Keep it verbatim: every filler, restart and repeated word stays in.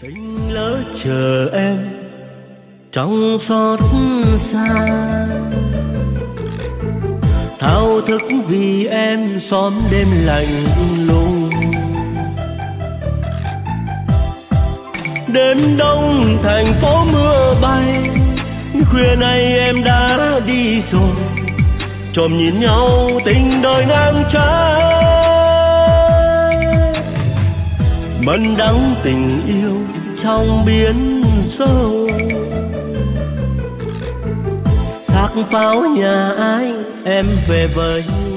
Tình lỡ chờ em trong xót xa, thao thức vì em xóm đêm lạnh lùng. Đêm đông thành phố mưa bay, khuya nay em đã đi rồi, trộm nhìn nhau tình đời ngang trái. Mân đắng tình yêu trong biển sâu, thác pháo nhà ai em về với